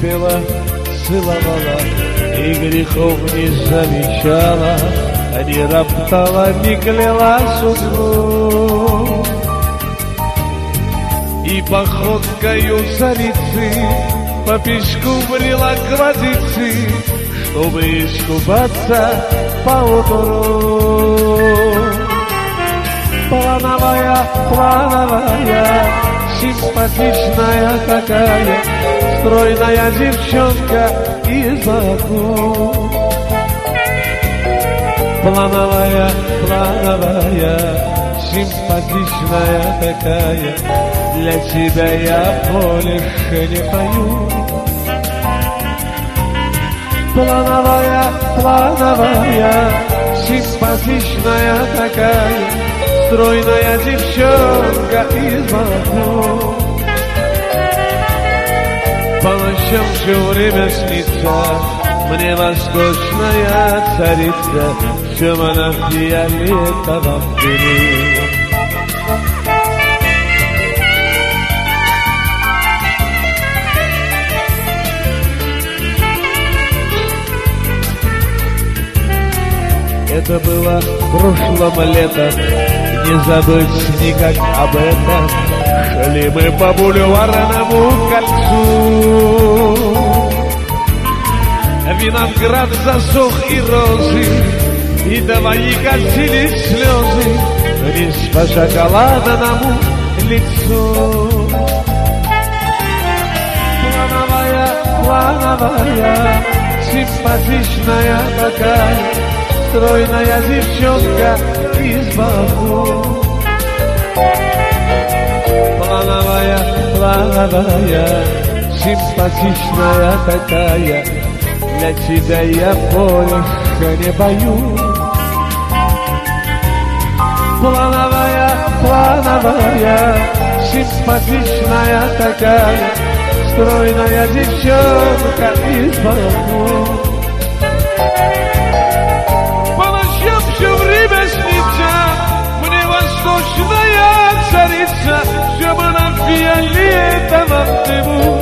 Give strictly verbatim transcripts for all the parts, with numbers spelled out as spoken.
пела, целовала и грехов не замечала, не роптала, не кляла судьбу. И походкою царицы по пешку брела к водице, чтобы искупаться поутру. Плановая, плановая, симпатичная такая, стройная девчонка из Баку. Плановая, плановая, симпатичная такая, для тебя я больше не пою. Плановая, плановая, симпатичная такая, стройная девчонка из Баку. По ночам все время снится мне восточная царица, все она в фиолетовом пыли. Это было прошлым летом, не забыть никак об этом. Шли мы по бульварному кольцу, виноград засох и розы, и твои катились слезы вниз по шоколадному лицу. Плановая, плановая, симпатичная такая, стройная девчонка из Баку. Плановая, плановая, симпатичная такая, для тебя я больше не пою. Плановая, плановая, симпатичная такая, стройная девчонка из Баку. По ночам все время снится мне восточная царица, все она в фиолетовом дыму.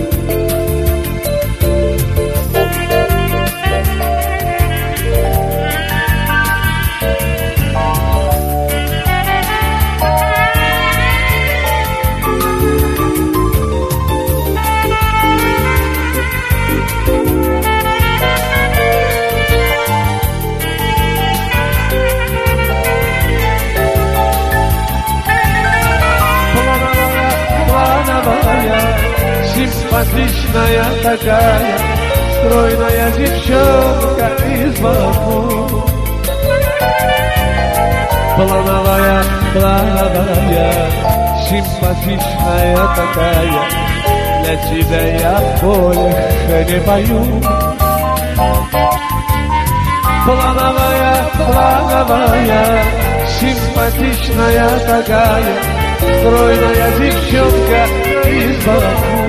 Симпатичная такая, стройная девчонка из Баку. Плановая, плановая, симпатичная такая, для тебя я больше не пою. Плановая, плановая, симпатичная такая, стройная девчонка из Баку.